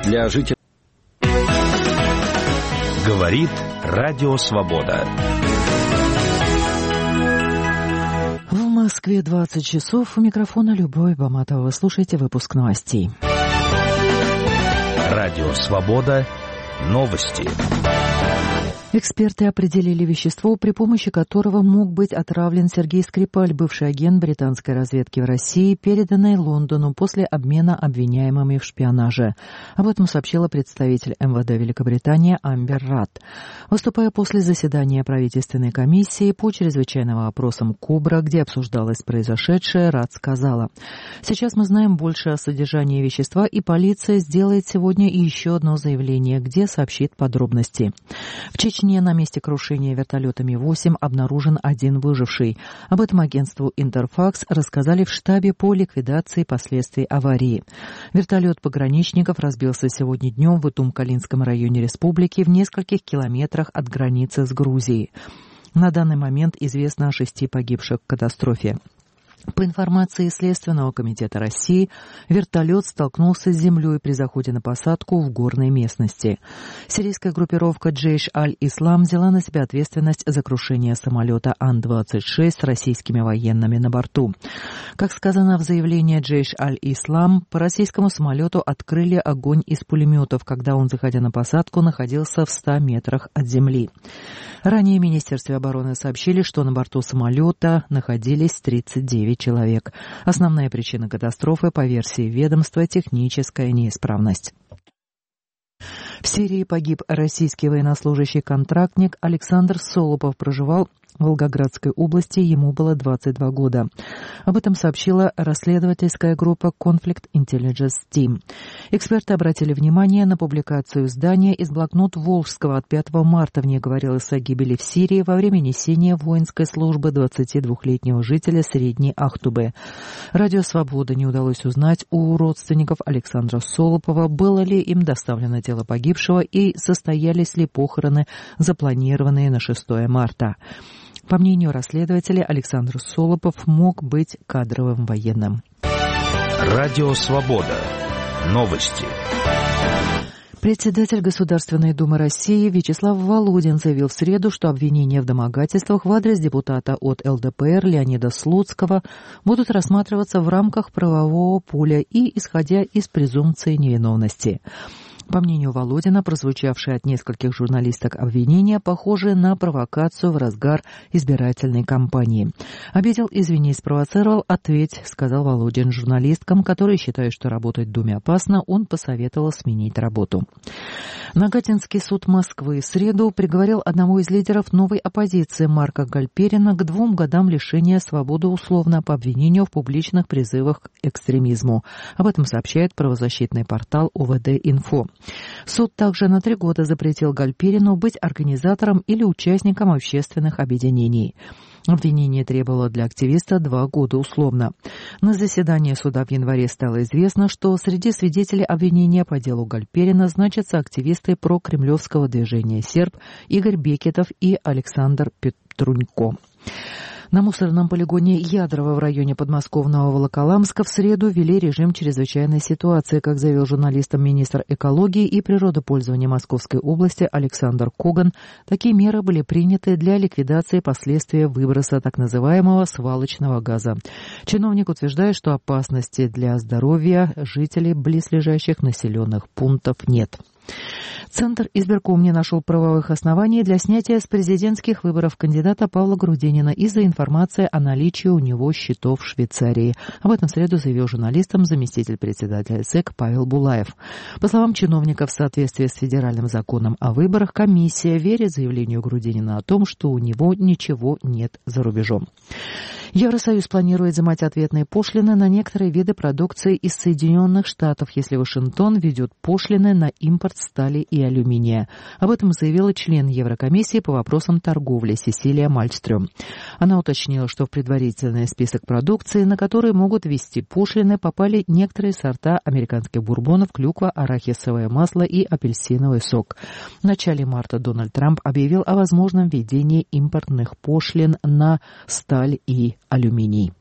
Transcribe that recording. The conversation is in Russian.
для жителей. Говорит Радио Свобода. В Москве 20 часов. У микрофона Любовь Баматова. Вы слушаете выпуск новостей. Радио Свобода. Новости. Эксперты определили вещество, при помощи которого мог быть отравлен Сергей Скрипаль, бывший агент британской разведки в России, переданный Лондону после обмена обвиняемыми в шпионаже. Об этом сообщила представитель МВД Великобритании Амбер Рад. Выступая после заседания правительственной комиссии по чрезвычайным вопросам КОБРА, где обсуждалось произошедшее, Рад сказала: «Сейчас мы знаем больше о содержании вещества, и полиция сделает сегодня еще одно заявление, где сообщит подробности». В Чечне на месте крушения вертолета Ми-8 обнаружен один выживший. Об этом агентству «Интерфакс» рассказали в штабе по ликвидации последствий аварии. Вертолет пограничников разбился сегодня днем в Итум-Калинском районе республики в нескольких километрах от границы с Грузией. На данный момент известно о 6 погибших в катастрофе. По информации Следственного комитета России, вертолет столкнулся с землей при заходе на посадку в горной местности. Сирийская группировка Джейш аль-Ислам взяла на себя ответственность за крушение самолета Ан-26 с российскими военными на борту. Как сказано в заявлении Джейш аль-Ислам, по российскому самолету открыли огонь из пулеметов, когда он, заходя на посадку, находился в 100 метрах от земли. Ранее в Министерстве обороны сообщили, что на борту самолета находились 39 человек. Основная причина катастрофы, по версии ведомства, техническая неисправность. В Сирии погиб российский военнослужащий-контрактник Александр Солопов, проживал в Волгоградской области, ему было 22 года. Об этом сообщила расследовательская группа Conflict Intelligence Team. Эксперты обратили внимание на публикацию издания из блокнот Волжского от 5 марта. В ней говорилось о гибели в Сирии во время несения воинской службы 22-летнего жителя Средней Ахтубы. Радио «Свобода» не удалось узнать у родственников Александра Солопова, было ли им доставлено тело погибшего и состоялись ли похороны, запланированные на 6 марта. По мнению расследователя, Александр Солопов мог быть кадровым военным. Радио «Свобода». Новости. Председатель Государственной Думы России Вячеслав Володин заявил в среду, что обвинения в домогательствах в адрес депутата от ЛДПР Леонида Слуцкого будут рассматриваться в рамках правового поля и исходя из презумпции невиновности. По мнению Володина, прозвучавшие от нескольких журналисток обвинения похожи на провокацию в разгар избирательной кампании. «Обидел, извини, спровоцировал, ответь», — сказал Володин журналисткам, которые считают, что работать в Думе опасно, он посоветовал сменить работу. Нагатинский суд Москвы в среду приговорил одного из лидеров новой оппозиции Марка Гальперина к 2 годам лишения свободы условно по обвинению в публичных призывах к экстремизму. Об этом сообщает правозащитный портал ОВД-Инфо. Суд также на 3 года запретил Гальперину быть организатором или участником общественных объединений. Обвинение требовало для активиста 2 года условно. На заседании суда в январе стало известно, что среди свидетелей обвинения по делу Гальперина значатся активисты прокремлевского движения «Серб» Игорь Бекетов и Александр Петрунько. На мусорном полигоне Ядрово в районе подмосковного Волоколамска в среду ввели режим чрезвычайной ситуации, как заявил журналистам министр экологии и природопользования Московской области Александр Коган. Такие меры были приняты для ликвидации последствий выброса так называемого свалочного газа. Чиновник утверждает, что опасности для здоровья жителей близлежащих населенных пунктов нет. Центр избирком не нашел правовых оснований для снятия с президентских выборов кандидата Павла Грудинина из-за информации о наличии у него счетов в Швейцарии. Об этом в среду заявил журналистам заместитель председателя ЦИК Павел Булаев. По словам чиновников, в соответствии с федеральным законом о выборах, комиссия верит заявлению Грудинина о том, что у него ничего нет за рубежом. Евросоюз планирует взимать ответные пошлины на некоторые виды продукции из Соединенных Штатов, если Вашингтон введет пошлины на импорт стали и алюминия. Об этом заявила член Еврокомиссии по вопросам торговли Сесилия Мальмстрём. Она уточнила, что в предварительный список продукции, на который могут ввести пошлины, попали некоторые сорта американских бурбонов, клюква, арахисовое масло и апельсиновый сок. В начале марта Дональд Трамп объявил о возможном введении импортных пошлин на сталь и алюминий.